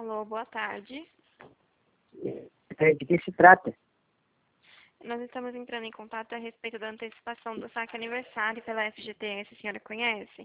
Alô, boa tarde. De que se trata? Nós estamos entrando em contato a respeito da antecipação do saque aniversário pela FGTS. A senhora conhece?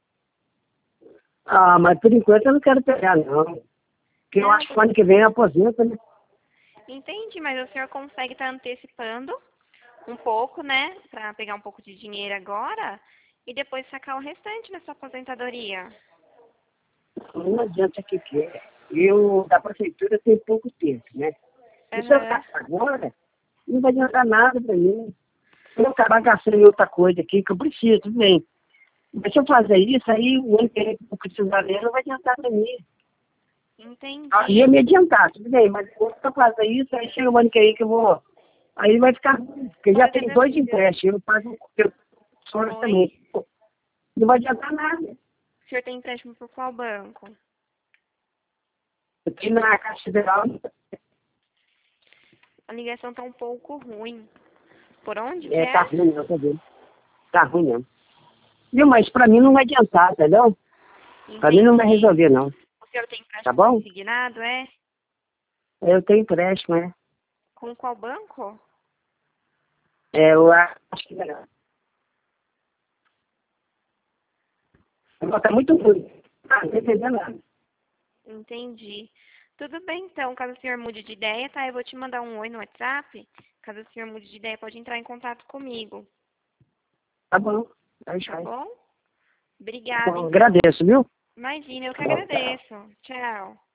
Ah, mas por enquanto eu não quero pegar, não. Porque eu acho que o ano que vem eu aposento, né? Entendi, mas o senhor consegue estar antecipando um pouco, né? Para pegar um pouco de dinheiro agora e depois sacar o restante na sua aposentadoria. Não adianta que eu, da prefeitura, tenho pouco tempo, né? E se eu Aham. gastar agora, não vai adiantar nada pra mim. Eu vou acabar gastando em outra coisa aqui que eu preciso, tudo bem. Mas se eu fazer isso, aí o ano que vem eu precisar dele, não vai adiantar pra mim. Entendi. Ia me adiantar, tudo bem, mas se eu fazer isso, aí chega o ano que vem que eu vou. Aí vai ficar. Porque já Por tem exemplo, 2 empréstimos, eu pago eu só oi? também. Não vai adiantar nada. O senhor tem empréstimo por qual banco? Aqui na Caixa Federal, A ligação tá um pouco ruim. Por onde que tá é? ruim, não, tá vendo? Tá ruim mesmo. Viu, mas pra mim não vai adiantar, entendeu? Pra mim não vai Entendi. resolver, não. O senhor tem Tá empréstimo bom? consignado, é? Eu tenho empréstimo, né? Com qual banco? Eu acho que não. Agora tá muito ruim. Ah, não tô entendendo nada. Entendi. Tudo bem, então. Caso o senhor mude de ideia, tá? Eu vou te mandar um oi no WhatsApp. Caso o senhor mude de ideia, pode entrar em contato comigo. Tá bom. Aí, Tá sai. bom? Tá Obrigada, bom, então. agradeço, viu? Imagina, eu que Tchau. agradeço. Tchau.